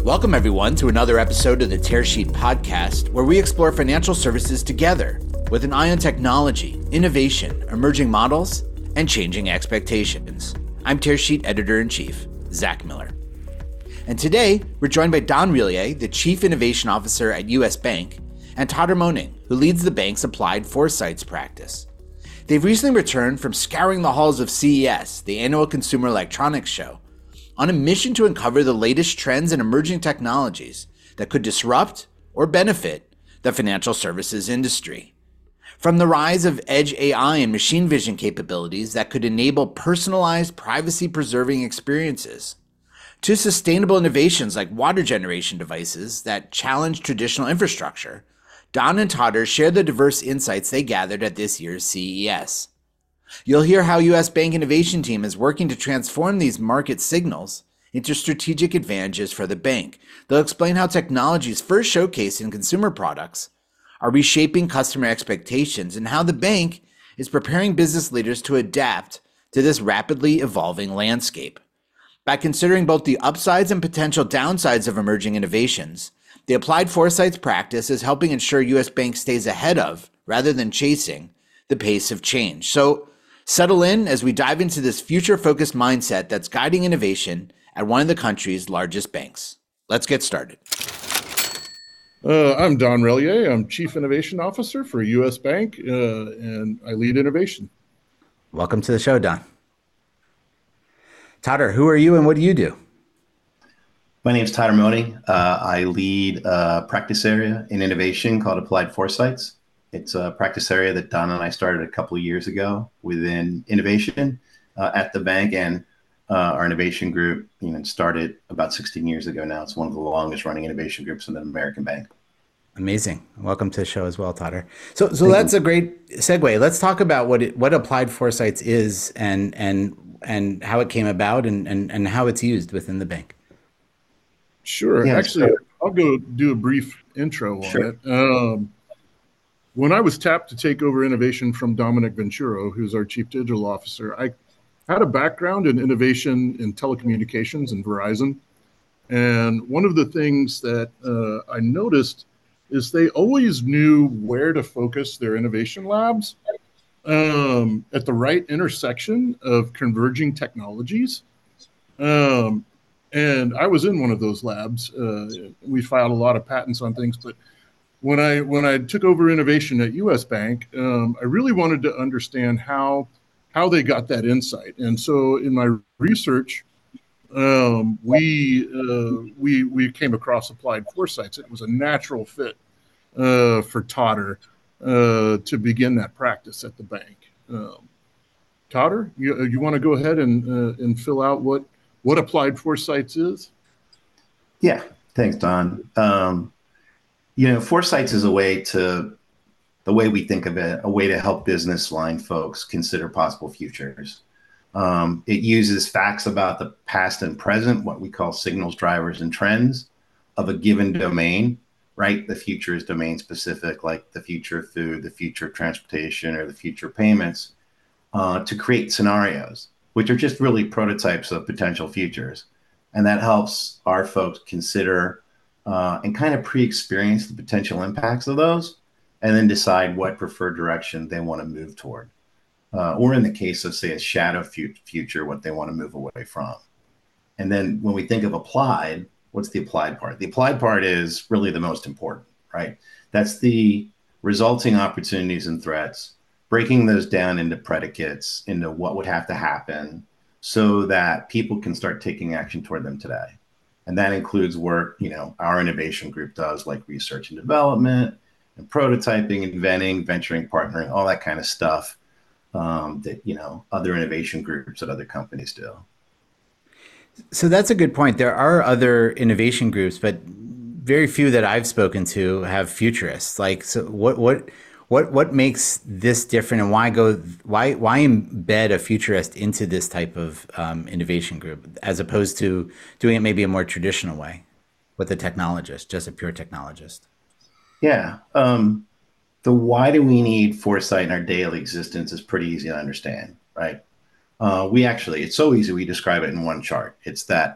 Welcome, everyone, to another episode of the Tearsheet Podcast, where we explore financial services together with an eye on technology, innovation, emerging models, and changing expectations. I'm Tearsheet Editor-in-Chief, Zach Miller. And today, we're joined by Don Rillier, the Chief Innovation Officer at U.S. Bank, and Todor Moning, who leads the bank's Applied Foresights practice. They've recently returned from scouring the halls of CES, the annual Consumer Electronics Show, on a mission to uncover the latest trends and emerging technologies that could disrupt or benefit the financial services industry. From the rise of edge AI and machine vision capabilities that could enable personalized, privacy-preserving experiences, to sustainable innovations like water generation devices that challenge traditional infrastructure, Don and Todor share the diverse insights they gathered at this year's CES. You'll hear how U.S. Bank Innovation Team is working to transform these market signals into strategic advantages for the bank. They'll explain how technologies first showcased in consumer products are reshaping customer expectations and how the bank is preparing business leaders to adapt to this rapidly evolving landscape. By considering both the upsides and potential downsides of emerging innovations, the Applied Foresights practice is helping ensure U.S. Bank stays ahead of, rather than chasing, the pace of change. So settle in as we dive into this future-focused mindset that's guiding innovation at one of the country's largest banks. Let's get started. I'm Don Rillier. I'm Chief Innovation Officer for U.S. Bank, and I lead innovation. Welcome to the show, Don. Todor, who are you and what do you do? My name is Todor Moning. I lead a practice area in innovation called Applied Foresights. It's a practice area that Don and I started a couple of years ago within innovation at the bank, and our innovation group started about 16 years ago now. It's one of the longest running innovation groups in the American bank. Amazing. Welcome to the show as well, Todor. So that's a great segue. Let's talk about what Applied Foresights is and how it came about and how it's used within the bank. Sure. Yeah, Actually, I'll go do a brief intro on it. When I was tapped to take over innovation from Dominic Venturo, who's our Chief Digital Officer, I had a background in innovation in telecommunications and Verizon. And one of the things that I noticed is they always knew where to focus their innovation labs at the right intersection of converging technologies. And I was in one of those labs. We filed a lot of patents on things, but when I took over innovation at U.S. Bank, I really wanted to understand how they got that insight. And so in my research, we came across Applied Foresights. It was a natural fit for Todor to begin that practice at the bank. Todor, you want to go ahead and fill out what Applied Foresights is? Yeah, thanks, Don. Foresights is the way we think of it, a way to help business line folks consider possible futures. It uses facts about the past and present, what we call signals, drivers, and trends of a given domain, right? The future is domain specific, like the future of food, the future of transportation, or the future of payments, to create scenarios, which are just really prototypes of potential futures. And that helps our folks consider and kind of pre-experience the potential impacts of those, and then decide what preferred direction they want to move toward. Or in the case of, say, a shadow future, what they want to move away from. And then when we think of applied, what's the applied part? The applied part is really the most important, right? That's the resulting opportunities and threats, breaking those down into predicates, into what would have to happen so that people can start taking action toward them today. And that includes work, our innovation group does, like research and development and prototyping, inventing, venturing, partnering, all that kind of stuff that, other innovation groups at other companies do. So that's a good point. There are other innovation groups, but very few that I've spoken to have futurists. Like, so what makes this different, and why embed a futurist into this type of innovation group as opposed to doing it maybe a more traditional way with a technologist, just a pure technologist? Yeah. The why do we need foresight in our daily existence is pretty easy to understand, right? It's so easy we describe it in one chart. It's that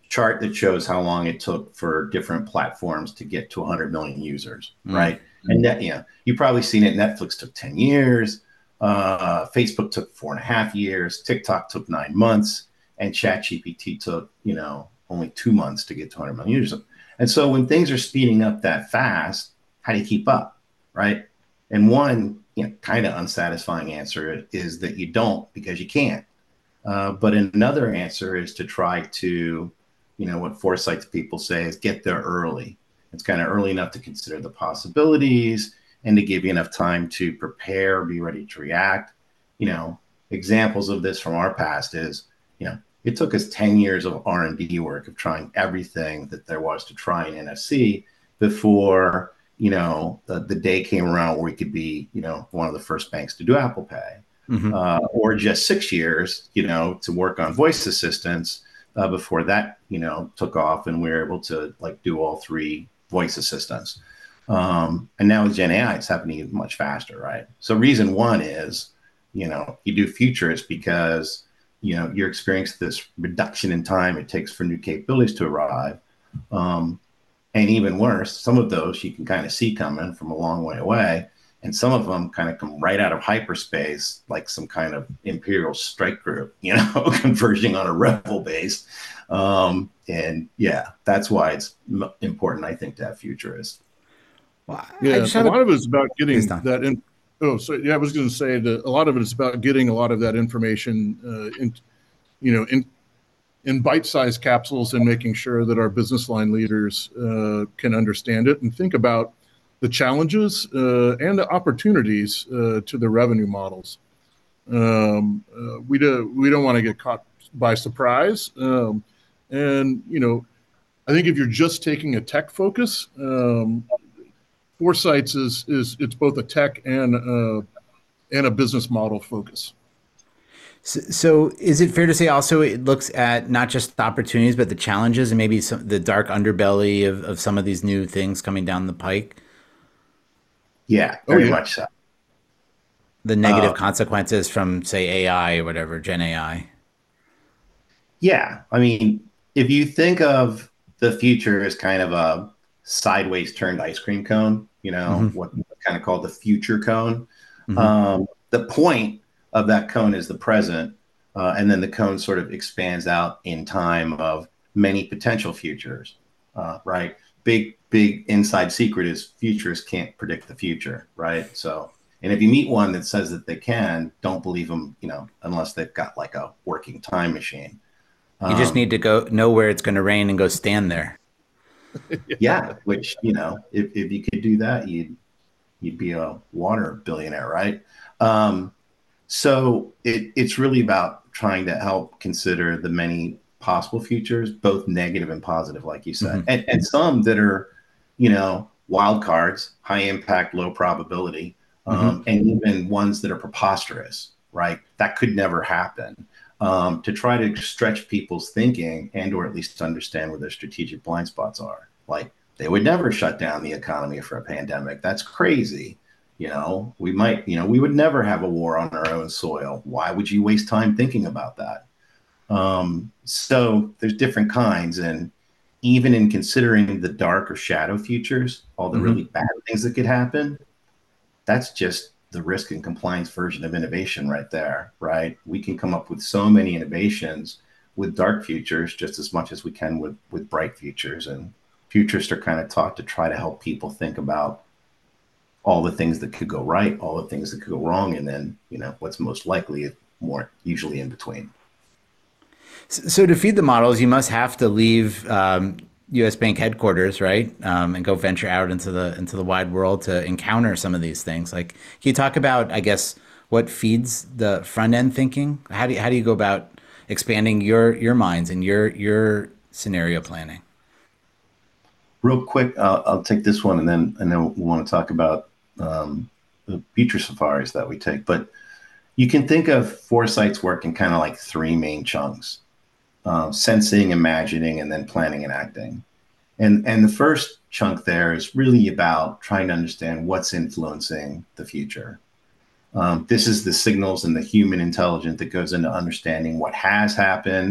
chart that shows how long it took for different platforms to get to 100 million users, right? And that, you've probably seen it. Netflix took 10 years. Facebook took 4.5 years. TikTok took 9 months. And ChatGPT took, only 2 months to get to 100 million users. And so when things are speeding up that fast, how do you keep up, right? And one kind of unsatisfying answer is that you don't, because you can't. But another answer is to try to, what foresight people say is get there early. It's kind of early enough to consider the possibilities and to give you enough time to prepare, be ready to react. Examples of this from our past is, it took us 10 years of R&D work of trying everything that there was to try in NFC before, the day came around where we could be, one of the first banks to do Apple Pay. Or just 6 years, to work on voice assistants before that, took off and we were able to do all 3 voice assistants. And now with Gen AI, it's happening much faster, right? So reason one is, you do futures because, you're experiencing this reduction in time it takes for new capabilities to arrive. And even worse, some of those you can kind of see coming from a long way away. And some of them kind of come right out of hyperspace, like some kind of Imperial strike group, converging on a rebel base. And that's why it's important, I think, to have futurists. Well, a lot of it's about getting that in. Oh, so I was going to say that a lot of it is about getting a lot of that information in bite-sized capsules and making sure that our business line leaders can understand it and think about the challenges and the opportunities to the revenue models. We don't want to get caught by surprise. And I think if you're just taking a tech focus, Foresight's it's both a tech and a business model focus. So is it fair to say also it looks at not just the opportunities, but the challenges and maybe the dark underbelly of some of these new things coming down the pike? Yeah, very much so. The negative consequences from, say, AI or whatever, Gen AI. Yeah. I mean, if you think of the future as kind of a sideways turned ice cream cone, what kind of called the future cone. The point of that cone is the present. And then the cone sort of expands out in time of many potential futures, right? Big inside secret is futurists can't predict the future, right? So, and if you meet one that says that they can, don't believe them, unless they've got like a working time machine. You just need to know where it's going to rain and go stand there. Yeah, which, if you could do that, you'd be a water billionaire, right? So it's really about trying to help consider the many possible futures, both negative and positive, like you said, and some that are, wild cards, high impact, low probability, and even ones that are preposterous, right? That could never happen. To try to stretch people's thinking and or at least understand where their strategic blind spots are. Like they would never shut down the economy for a pandemic. That's crazy. We would never have a war on our own soil. Why would you waste time thinking about that? So there's different kinds. And even in considering the dark or shadow futures, all the really bad things that could happen, that's just the risk and compliance version of innovation right there, right? We can come up with so many innovations with dark futures just as much as we can with bright futures. And futurists are kind of taught to try to help people think about all the things that could go right, all the things that could go wrong, and then, what's most likely, more usually in between. So to feed the models, you must have to leave U.S. Bank headquarters, right, and go venture out into the wide world to encounter some of these things. Like, can you talk about, I guess, what feeds the front end thinking? How do you go about expanding your minds and your scenario planning? Real quick, I'll take this one, and then we want to talk about the future safaris that we take. But you can think of Foresight's work in kind of like 3 main chunks: sensing, imagining, and then planning and acting. And the first chunk there is really about trying to understand what's influencing the future. This is the signals and the human intelligence that goes into understanding what has happened,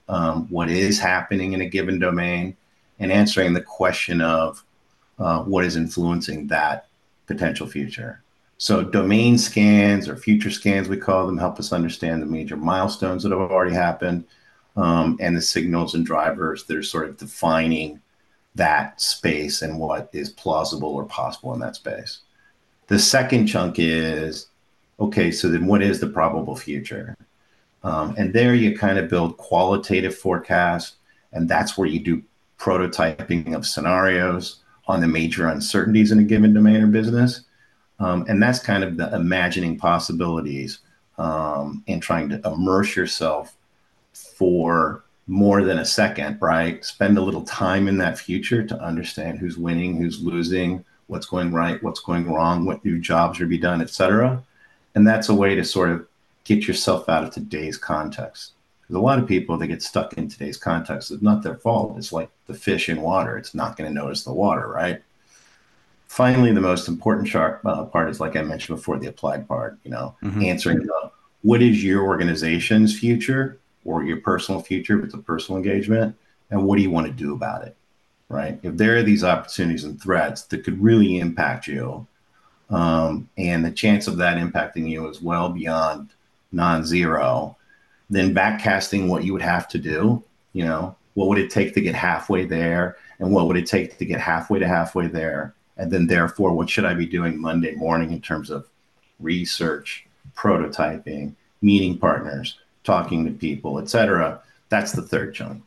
what is happening in a given domain, and answering the question of what is influencing that potential future. So domain scans, or future scans, we call them, help us understand the major milestones that have already happened, and the signals and drivers that are sort of defining that space and what is plausible or possible in that space. The second chunk is, okay, so then what is the probable future? And there you kind of build qualitative forecasts, and that's where you do prototyping of scenarios on the major uncertainties in a given domain or business. And that's kind of the imagining possibilities, and trying to immerse yourself for more than a second, right? Spend a little time in that future to understand who's winning, who's losing, what's going right, what's going wrong, what new jobs are to be done, et cetera. And that's a way to sort of get yourself out of today's context. Because a lot of people, they get stuck in today's context. It's not their fault. It's like the fish in water. It's not going to notice the water, right? Finally, the most important part is, like I mentioned before, the applied part, answering what is your organization's future or your personal future with the personal engagement, and what do you want to do about it, right? If there are these opportunities and threats that could really impact you, and the chance of that impacting you is well beyond non-zero, then backcasting what you would have to do, what would it take to get halfway there, and what would it take to get halfway to halfway there? And then therefore, what should I be doing Monday morning in terms of research, prototyping, meeting partners, talking to people, et cetera? That's the third chunk.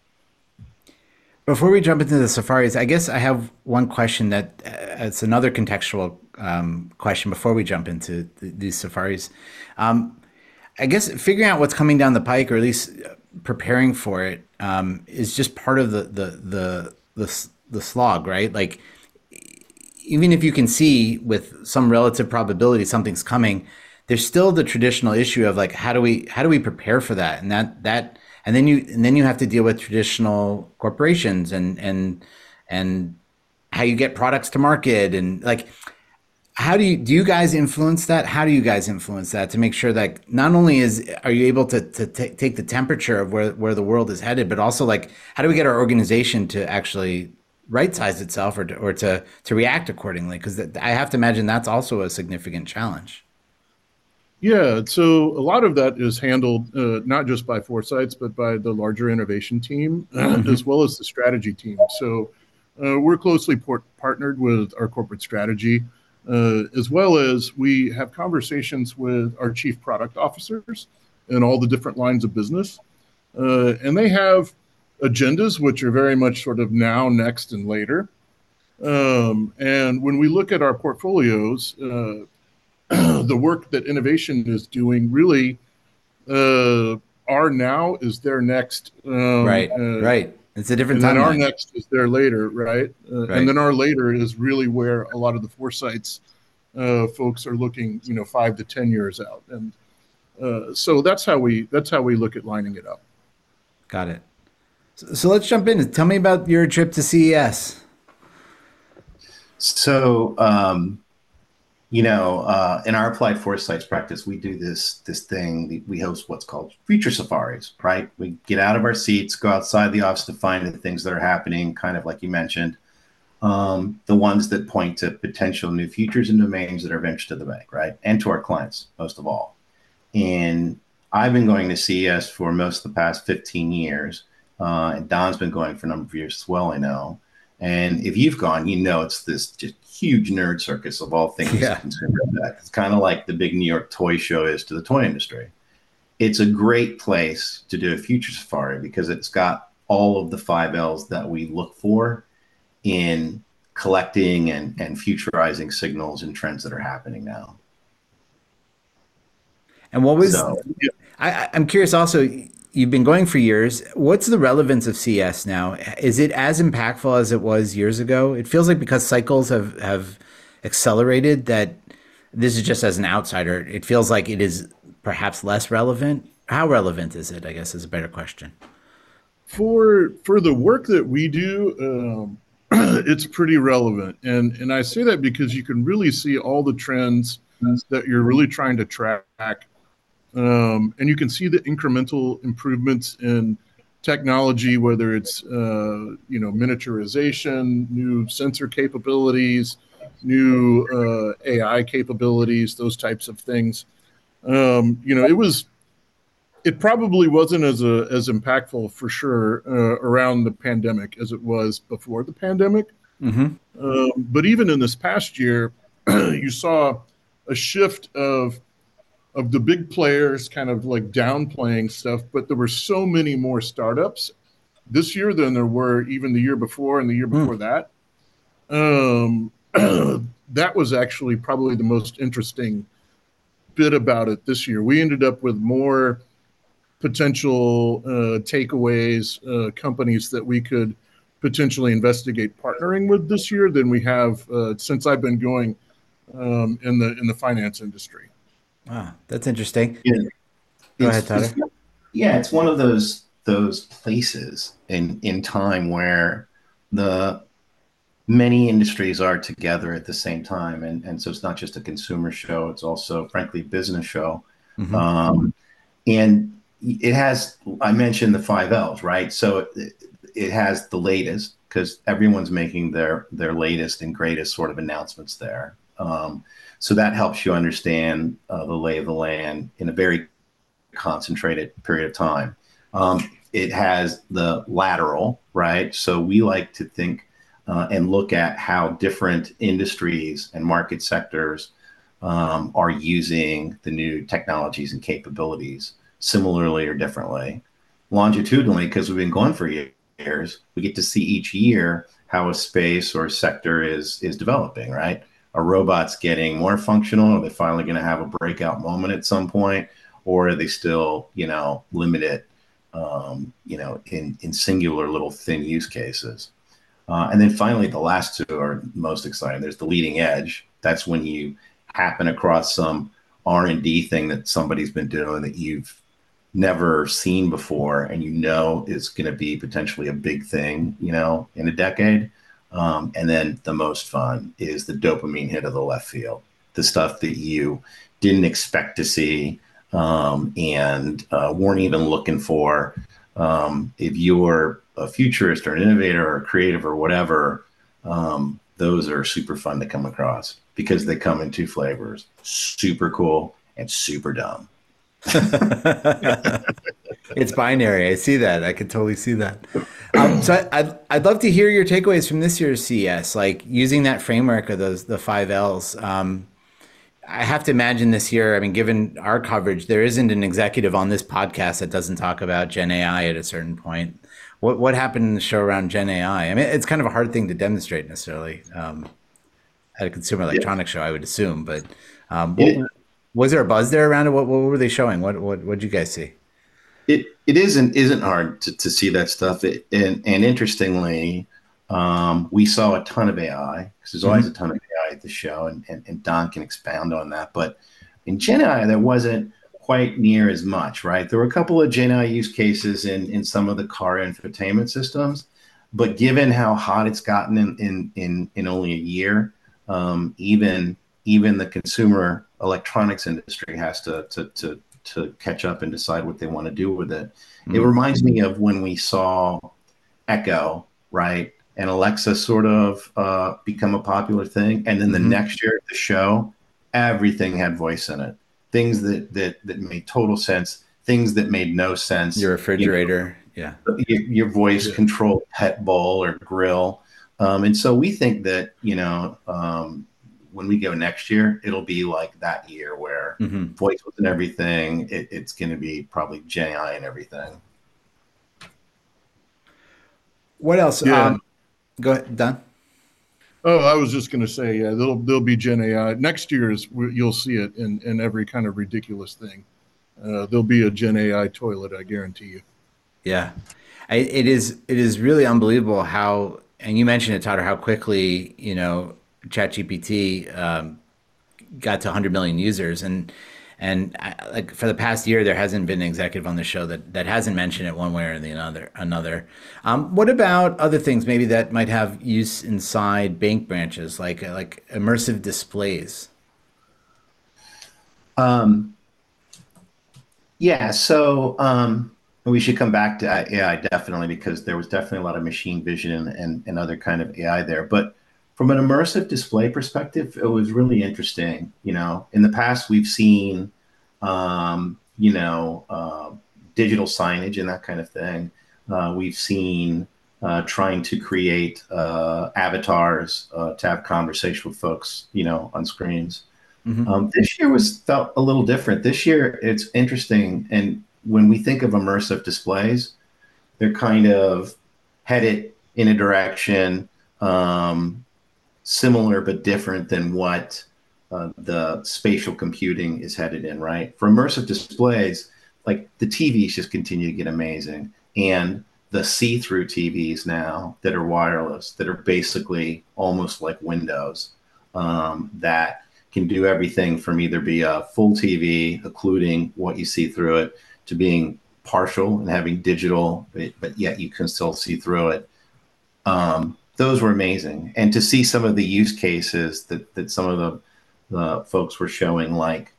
Before we jump into the safaris, I guess I have one question that it's another contextual question before we jump into these safaris. I guess figuring out what's coming down the pike, or at least preparing for it, is just part of the slog, right? Like, even if you can see with some relative probability something's coming, there's still the traditional issue of like, how do we prepare for that? And then you have to deal with traditional corporations and how you get products to market, and like, how do you guys influence that? How do you guys influence that to make sure that not only are you able to take the temperature of where the world is headed, but also like, how do we get our organization to actually right size itself or to react accordingly? Because I have to imagine that's also a significant challenge. Yeah, so a lot of that is handled not just by Foresights, but by the larger innovation team, as well as the strategy team. So we're closely partnered with our corporate strategy, as well as we have conversations with our chief product officers in all the different lines of business. And they have agendas, which are very much sort of now, next, and later. And when we look at our portfolios, the work that innovation is doing really, our now is their next. Right. It's a different timeline. And then our next is their later, right? And then our later is really where a lot of the Foresights folks are looking, 5 to 10 years out. And so that's how we look at lining it up. Got it. So let's jump in. Tell me about your trip to CES. So, in our applied foresights practice, we do this thing. We host what's called future safaris, right? We get out of our seats, go outside the office to find the things that are happening, kind of like you mentioned, the ones that point to potential new futures and domains that are of interest to the bank, right? And to our clients, most of all. And I've been going to CES for most of the past 15 years. And Don's been going for a number of years as well, I know. And if you've gone, it's this just huge nerd circus of all things consumer tech. It's kind of like the big New York toy show is to the toy industry. It's a great place to do a future safari because it's got all of the 5 L's that we look for in collecting and futurizing signals and trends that are happening now. And what was, I'm curious also, you've been going for years. What's the relevance of CES now? Is it as impactful as it was years ago? It feels like because cycles have accelerated that this is just as an outsider, it feels like it is perhaps less relevant. How relevant is it, I guess, is a better question. For the work that we do, it's pretty relevant. And I say that because you can really see all the trends that you're really trying to track. And you can see the incremental improvements in technology, whether it's miniaturization, new sensor capabilities, new AI capabilities, those types of things. It probably wasn't as impactful for sure around the pandemic as it was before the pandemic. But even in this past year, you saw a shift of the big players kind of like downplaying stuff, but there were so many more startups this year than there were even the year before and the year before that. That was actually probably the most interesting bit about it this year. We ended up with more potential takeaways, companies that we could potentially investigate partnering with this year than we have since I've been going in the finance industry. Wow, that's interesting. Yeah. Go ahead, Tyler. It's one of those places in time where the many industries are together at the same time, and so it's not just a consumer show; it's also, frankly, a business show. And it has, I mentioned the 5 Ls, right? So it has the latest, because everyone's making their latest and greatest sort of announcements there. So that helps you understand the lay of the land in a very concentrated period of time. It has the lateral, right? So we like to think and look at how different industries and market sectors are using the new technologies and capabilities similarly or differently. Longitudinally, because we've been going for years, we get to see each year how a space or a sector is developing, right? Are robots getting more functional? Are they finally going to have a breakout moment at some point? Or are they still, limited, in singular little thin use cases? And then finally, the last two are most exciting. There's the leading edge. That's when you happen across some R&D thing that somebody's been doing that you've never seen before, and is going to be potentially a big thing, in a decade. And then the most fun is the dopamine hit of the left field, the stuff that you didn't expect to see and weren't even looking for. If you're a futurist or an innovator or a creative or whatever, those are super fun to come across because they come in two flavors: super cool and super dumb. It's binary. I see that. I could totally see that. So I'd love to hear your takeaways from this year's CES, like using that framework of the 5 Ls. I have to imagine this year, I mean, given our coverage, there isn't an executive on this podcast that doesn't talk about Gen AI at a certain point. What happened in the show around Gen AI? I mean, it's kind of a hard thing to demonstrate necessarily at a consumer electronics show, I would assume. But was there a buzz there around it? What were they showing? What did you guys see? It isn't hard to see that stuff. And interestingly, we saw a ton of AI, because there's always a ton of AI at the show, and Don can expound on that. But in Gen AI, there wasn't quite near as much, right? There were a couple of Gen AI use cases in some of the car infotainment systems, but given how hot it's gotten in only a year, even the consumer electronics industry has to catch up and decide what they want to do with it. It reminds me of when we saw Echo, right? And Alexa sort of become a popular thing. And then the next year at the show, everything had voice in it. Things that made total sense, things that made no sense. Your refrigerator, your voice controlled pet bowl or grill. And so we think that, when we go next year, it'll be like that year where voice was in everything. It's going to be probably Gen AI and everything. What else? Yeah. Go ahead, Don. Oh, I was just going to say, there'll be Gen AI next year. You'll see it in every kind of ridiculous thing. There'll be a Gen AI toilet, I guarantee you. Yeah, it is really unbelievable how, and you mentioned it, Tyler, how quickly ChatGPT got to 100 million users, and like for the past year, there hasn't been an executive on the show that hasn't mentioned it one way or the another. What about other things maybe that might have use inside bank branches, like immersive displays? So we should come back to AI definitely, because there was definitely a lot of machine vision and other kind of AI there. But from an immersive display perspective, it was really interesting. In the past, we've seen, digital signage and that kind of thing. We've seen trying to create avatars to have conversation with folks, on screens. This year felt a little different. This year, it's interesting. And when we think of immersive displays, they're kind of headed in a direction similar but different than what the spatial computing is headed in, right? For immersive displays, like the TVs just continue to get amazing. And the see-through TVs now that are wireless, that are basically almost like windows, that can do everything from either be a full TV, including what you see through it, to being partial and having digital, but yet you can still see through it. Those were amazing. And to see some of the use cases that some of the folks were showing, like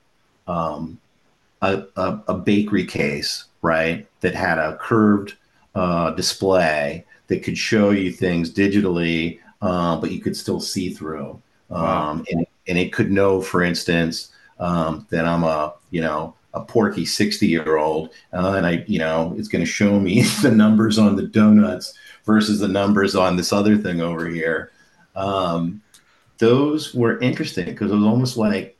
a bakery case, right, that had a curved display that could show you things digitally, but you could still see through. Wow. And it could know, for instance, that I'm a porky 60-year-old, and it's going to show me the numbers on the donuts versus the numbers on this other thing over here. Those were interesting because it was almost like,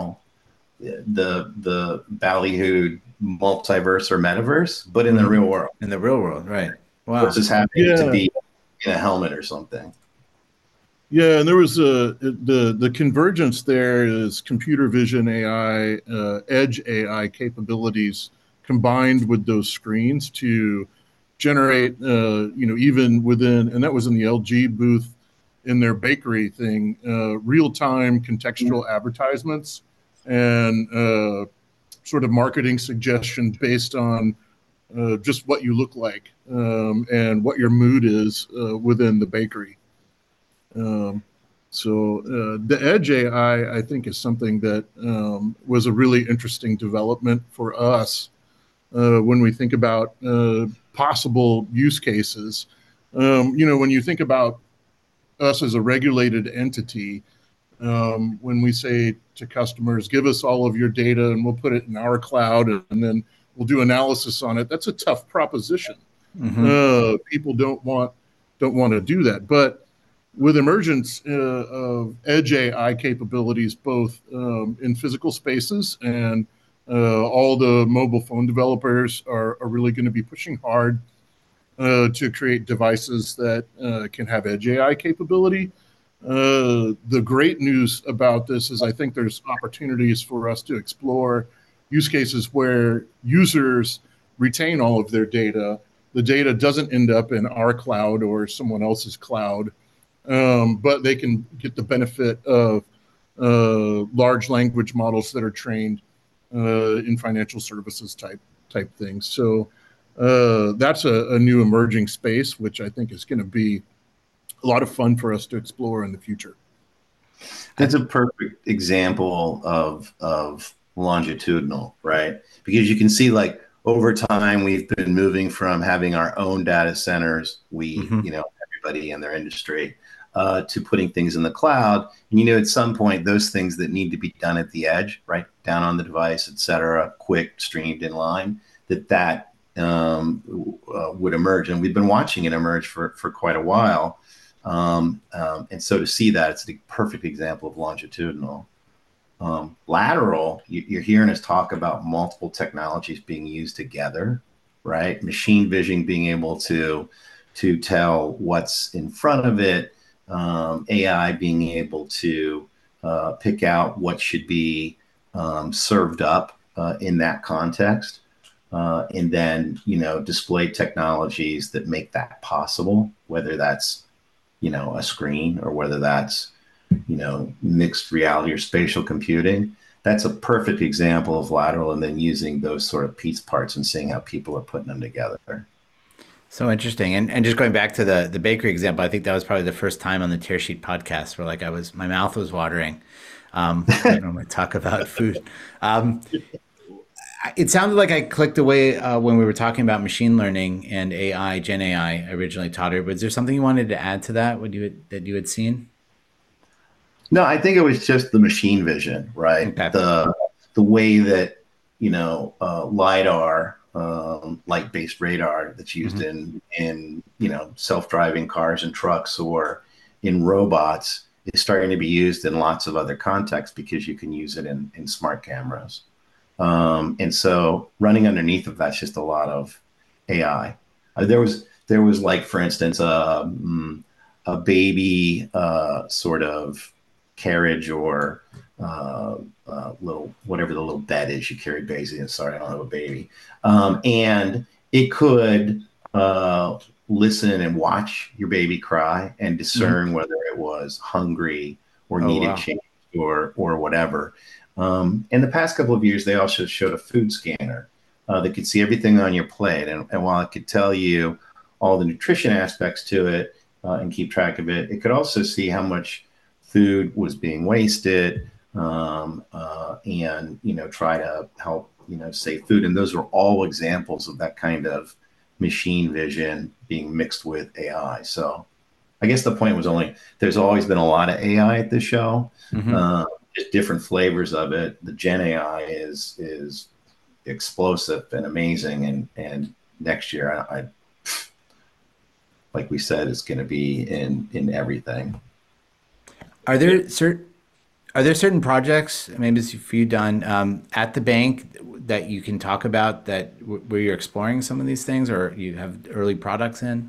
the ballyhooed multiverse or metaverse, but in the real world. In the real world, right. Wow. Versus having to be in a helmet or something. Yeah, and there was the convergence there is computer vision AI, edge AI capabilities combined with those screens to generate, even within, and that was in the LG booth in their bakery thing, real-time contextual advertisements and sort of marketing suggestions based on just what you look like and what your mood is within the bakery. So the edge AI, I think, is something that was a really interesting development for us when we think about possible use cases. When you think about us as a regulated entity, when we say to customers, give us all of your data and we'll put it in our cloud and then we'll do analysis on it, that's a tough proposition. People don't want to do that. But with emergence of edge AI capabilities, both in physical spaces and all the mobile phone developers are really going to be pushing hard to create devices that can have edge AI capability. The great news about this is I think there's opportunities for us to explore use cases where users retain all of their data. The data doesn't end up in our cloud or someone else's cloud. But they can get the benefit of large language models that are trained in financial services type things. So that's a new emerging space, which I think is going to be a lot of fun for us to explore in the future. That's a perfect example of longitudinal, right? Because you can see, like, over time, we've been moving from having our own data centers, everybody in their industry, to putting things in the cloud. And, at some point, those things that need to be done at the edge, right, down on the device, et cetera, quick, streamed in line, that would emerge. And we've been watching it emerge for quite a while. And so to see that, it's a perfect example of longitudinal. Lateral, you're hearing us talk about multiple technologies being used together, right? Machine vision being able to tell what's in front of it, AI being able to pick out what should be served up in that context, and then display technologies that make that possible, whether that's a screen or whether that's mixed reality or spatial computing. That's a perfect example of lateral, and then using those sort of piece parts and seeing how people are putting them together. So interesting. And just going back to the bakery example, I think that was probably the first time on the Tearsheet podcast where my mouth was watering when I talk about food. It sounded like I clicked away when we were talking about machine learning and AI, Gen AI, originally taught her. Was there something you wanted to add to that? That you had seen? No, I think it was just the machine vision, right? Okay. The way that lidar, light-based radar that's used Mm-hmm. in self-driving cars and trucks or in robots is starting to be used in lots of other contexts because you can use it in smart cameras. And so running underneath of that's just a lot of AI. There was like, for instance, a baby sort of carriage or little whatever the little bed is you carry babies in. Sorry, I don't have a baby. And it could listen and watch your baby cry and discern whether it was hungry or Oh, needed wow. change or whatever. In the past couple of years, they also showed a food scanner that could see everything on your plate. And while it could tell you all the nutrition aspects to it and keep track of it, it could also see how much food was being wasted and, try to help, save food. And those are all examples of that kind of machine vision being mixed with AI. So I guess the point was there's always been a lot of AI at this show. Mm-hmm. Uh, just different flavors of it. The Gen AI is explosive and amazing, and next year, I like we said, it's going to be in everything. Are there certain projects, maybe it's for you, Don, at the bank that you can talk about where you're exploring some of these things, or you have early products in?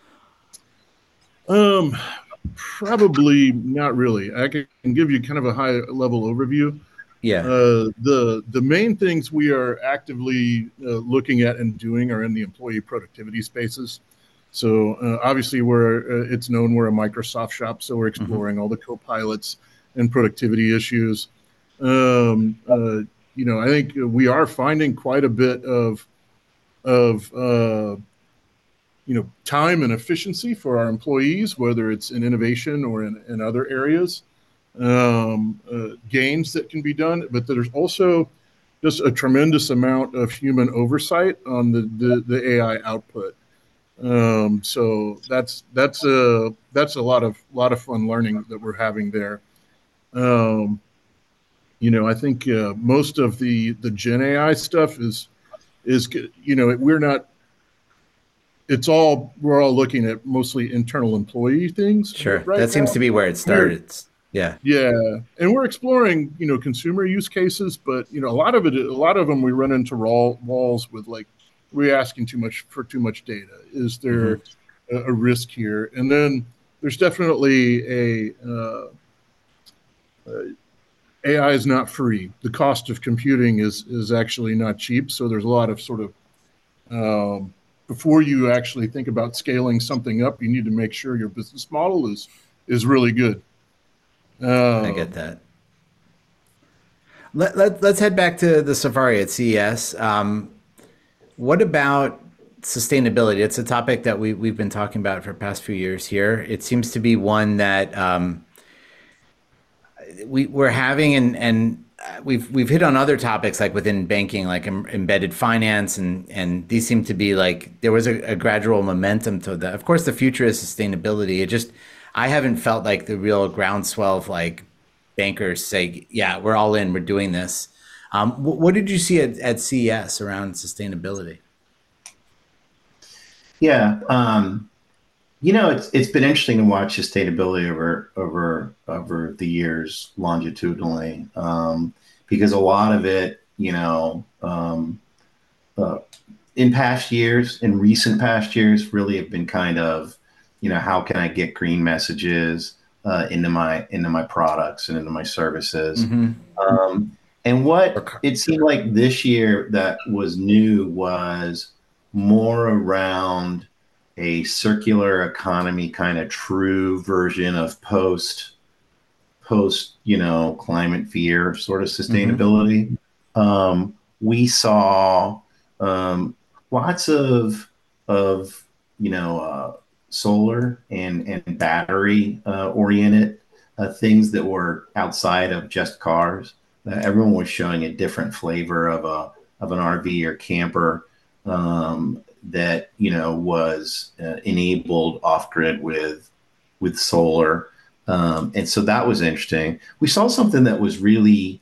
Probably not really. I can give you kind of a high level overview. Yeah. The main things we are actively looking at and doing are in the employee productivity spaces. So obviously, it's known we're a Microsoft shop, so we're Mm-hmm. exploring all the co-pilots and productivity issues. I think we are finding quite a bit of time and efficiency for our employees, whether it's in innovation or in other areas, gains that can be done. But there's also just a tremendous amount of human oversight on the AI output. So that's a lot of fun learning that we're having there. Um, I think most of the Gen AI stuff is we're not. We're all looking at mostly internal employee things Sure. right That seems now. to be where it started. Yeah. Yeah, and we're exploring consumer use cases, but a lot of them we run into walls with, like, we're asking too much data. Is Mm-hmm. there a risk here? And then there's definitely AI is not free. The cost of computing is actually not cheap. So there's a lot of sort of before you actually think about scaling something up, you need to make sure your business model is really good. I get that. Let's head back to the safari at CES. What about sustainability? It's a topic that we've been talking about for the past few years here. It seems to be one that we're having, and we've hit on other topics like within banking, like embedded finance, and these seem to be like there was a gradual momentum to that. Of course, the future is sustainability. I haven't felt like the real groundswell of like bankers say, yeah, we're all in, we're doing this. What did you see at CES around sustainability? Yeah, it's been interesting to watch sustainability over the years longitudinally, because a lot of it, in recent past years, really have been kind of, how can I get green messages into my products and into my services. Mm-hmm. And what it seemed like this year that was new was more around a circular economy kind of true version of post climate fear sort of Mm-hmm. sustainability. We saw lots of solar and battery oriented things that were outside of just cars. Everyone was showing a different flavor of of an RV or camper that was enabled off grid with solar, and so that was interesting. We saw something that was really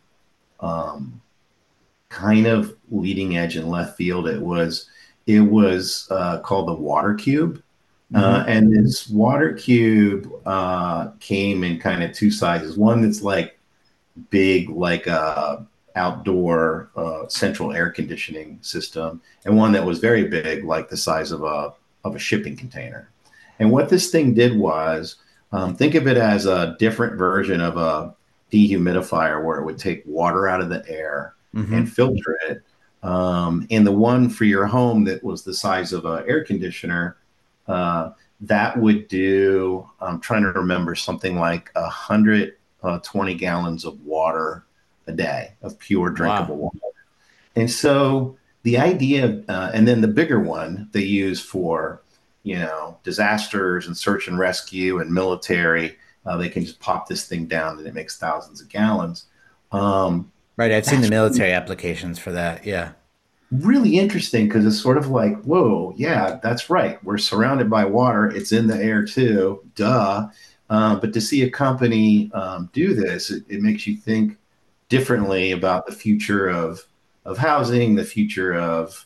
kind of leading edge in left field. It was called the Water Cube. And this water cube came in kind of two sizes. One that's like big, like a outdoor central air conditioning system, and one that was very big, like the size of a shipping container. And what this thing did was, think of it as a different version of a dehumidifier, where it would take water out of the air and filter it. And the one for your home that was the size of an air conditioner, that would do, I'm trying to remember, something like 120 gallons of water a day, of pure drinkable water. And so the idea, and then the bigger one they use for, disasters and search and rescue and military, they can just pop this thing down and it makes thousands of gallons. Right. I've seen the military applications for that. Yeah. Really interesting, because it's sort of like, whoa, yeah, that's right. We're surrounded by water. It's in the air too. Duh. But to see a company do this, it makes you think differently about the future of housing, the future of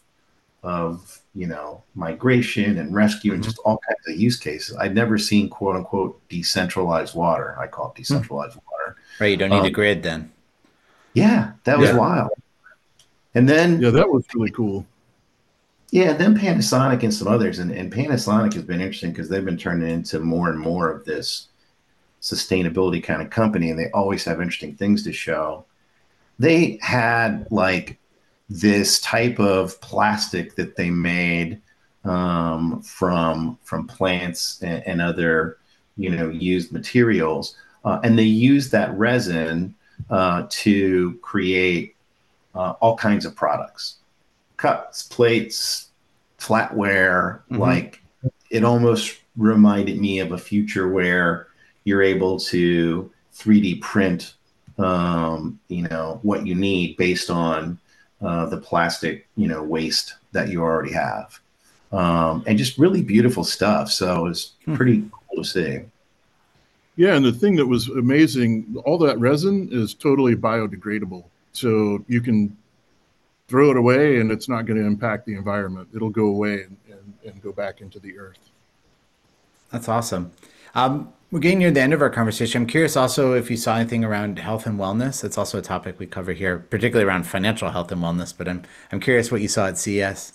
migration and rescue, and just all kinds of use cases. I'd never seen quote unquote decentralized water. I call it decentralized water. Right. You don't need a grid then. Yeah, that was wild. And then that was really cool. Yeah, then Panasonic and some others, and Panasonic has been interesting because they've been turning into more and more of this sustainability kind of company, and they always have interesting things to show. They had like this type of plastic that they made from plants and other used materials, and they used that resin to create all kinds of products, cups, plates, flatware. Like, it almost reminded me of a future where you're able to 3D print, what you need based on the plastic, waste that you already have, and just really beautiful stuff. So it's pretty cool to see. Yeah, and the thing that was amazing, all that resin is totally biodegradable. So you can throw it away and it's not going to impact the environment. It'll go away and go back into the earth. That's awesome. We're getting near the end of our conversation. I'm curious also if you saw anything around health and wellness. It's also a topic we cover here, particularly around financial health and wellness, but I'm curious what you saw at CES.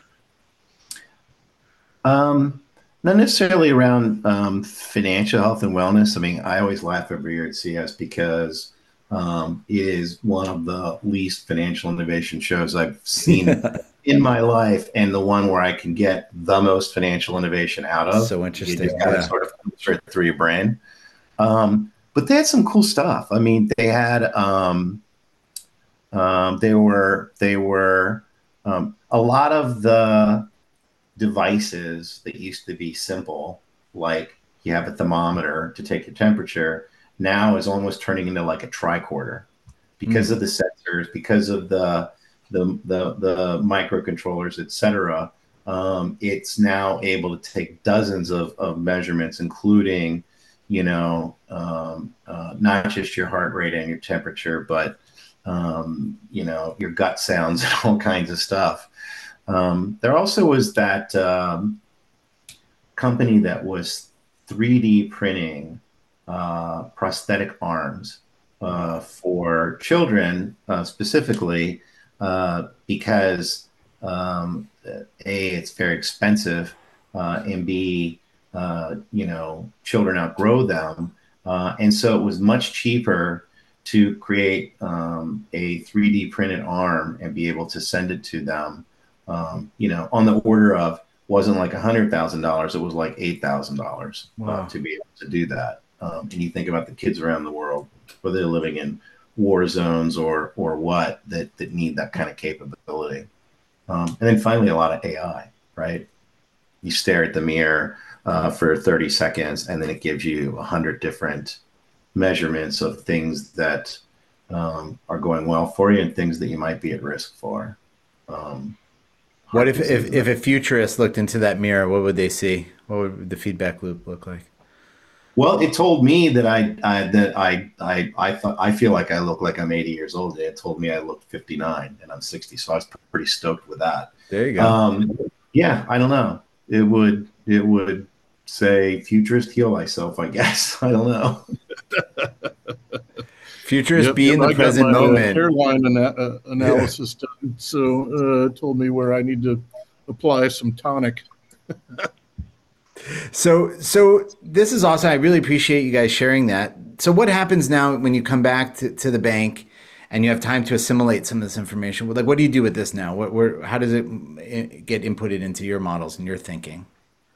Not necessarily around financial health and wellness. I mean, I always laugh every year at CES because it is one of the least financial innovation shows I've seen in my life, and the one where I can get the most financial innovation out of. So interesting. You just kind of sort of filter it through your brain. But they had some cool stuff. I mean, they had they were a lot of the devices that used to be simple, like you have a thermometer to take your temperature, now is almost turning into like a tricorder because of the sensors, because of the microcontrollers, et cetera. It's now able to take dozens of measurements, including, not just your heart rate and your temperature, but, your gut sounds and all kinds of stuff. There also was that company that was 3D printing prosthetic arms for children, specifically because A, it's very expensive, and B, children outgrow them, and so it was much cheaper to create a 3D printed arm and be able to send it to them. On the order of, wasn't like $100,000, it was like $8,000 to be able to do that. And you think about the kids around the world, whether they're living in war zones or what, that need that kind of capability. And then finally, a lot of AI, right? You stare at the mirror for 30 seconds, and then it gives you 100 different measurements of things that are going well for you and things that you might be at risk for. What if a futurist looked into that mirror? What would they see? What would the feedback loop look like? Well, it told me that I feel like I look like I'm 80 years old. It told me I looked 59 and I'm 60. So I was pretty stoked with that. There you go. Yeah, I don't know. It would say futurist, heal thyself, I guess. I don't know. Futurist, be in the present moment. Hairline analysis done, so told me where I need to apply some tonic. So this is awesome. I really appreciate you guys sharing that. So what happens now when you come back to the bank and you have time to assimilate some of this information? Like, what do you do with this now? How does it get inputted into your models and your thinking?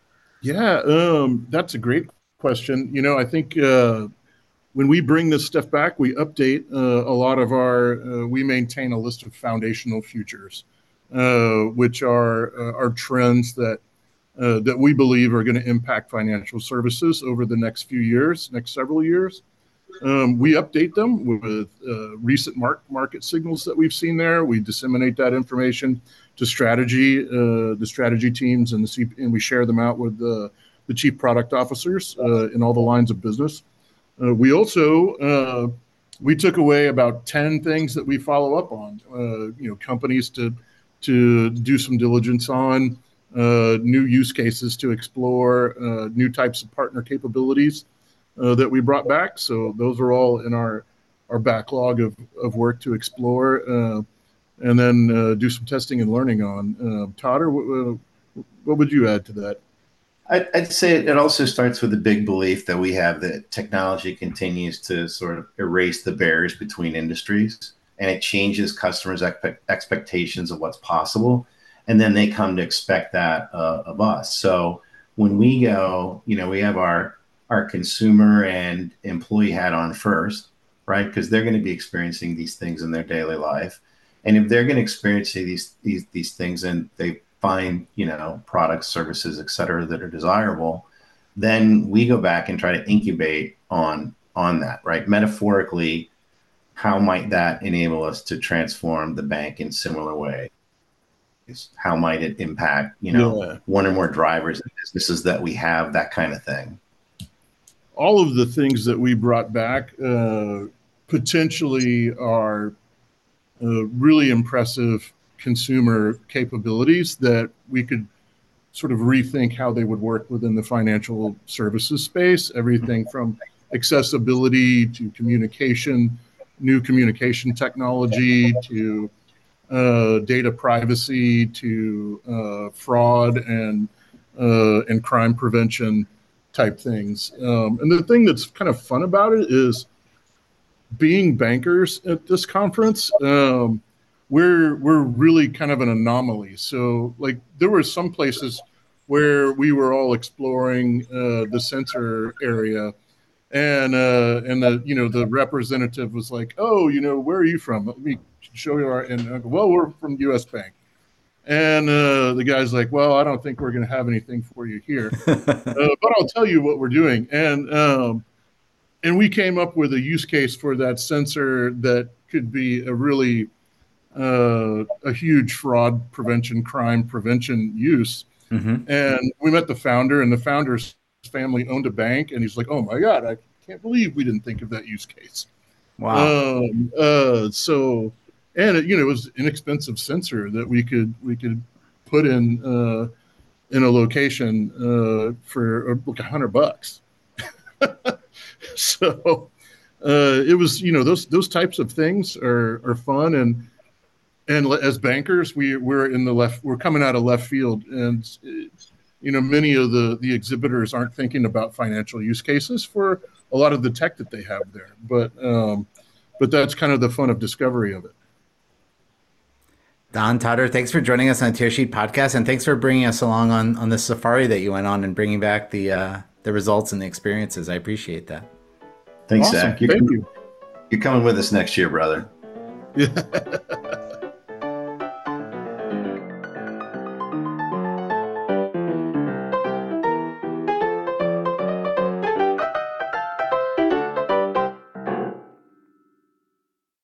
Yeah, that's a great question. I think when we bring this stuff back, we update a lot of we maintain a list of foundational futures, which are trends that we believe are going to impact financial services over the next several years. We update them with recent market signals that we've seen there. We disseminate that information to the strategy teams, and we share them out with the chief product officers in all the lines of business. We also we took away about 10 things that we follow up on. Companies to do some diligence on. New use cases to explore, new types of partner capabilities that we brought back. So those are all in our backlog of work to explore, and then do some testing and learning on. Todd, what would you add to that? I'd say it also starts with the big belief that we have that technology continues to sort of erase the barriers between industries, and it changes customers' expectations of what's possible. And then they come to expect that of us. So when we go, we have our consumer and employee hat on first, right? Because they're going to be experiencing these things in their daily life. And if they're going to experience these things and they find, products, services, et cetera, that are desirable, then we go back and try to incubate on that, right? Metaphorically, how might that enable us to transform the bank in similar ways? How might it impact, one or more drivers and businesses that we have, that kind of thing? All of the things that we brought back potentially are really impressive consumer capabilities that we could sort of rethink how they would work within the financial services space. Everything from accessibility to communication, new communication technology to data privacy to fraud and crime prevention type things. And the thing that's kind of fun about it is being bankers at this conference. We're really kind of an anomaly. So like there were some places where we were all exploring the sensor area, and the representative was like, "Oh, where are you from? Let me show you and I go, well, we're from U.S. Bank." And the guy's like, "Well, I don't think we're going to have anything for you here, but I'll tell you what we're doing." And we came up with a use case for that sensor that could be a really a huge fraud prevention, crime prevention use. Mm-hmm. And we met the founder, and the founder's family owned a bank, and he's like, "Oh my God, I can't believe we didn't think of that use case." Wow. And it was inexpensive sensor that we could put in a location for like $100. So it was those types of things are fun, and as bankers we're coming out of left field, and many of the exhibitors aren't thinking about financial use cases for a lot of the tech that they have there, but that's kind of the fun of discovery of it. Don Totter, thanks for joining us on Tearsheet Podcast, and thanks for bringing us along on the safari that you went on and bringing back the results and the experiences. I appreciate that. Thanks, awesome. Zach. Thank you. You're coming with us next year, brother. Yeah.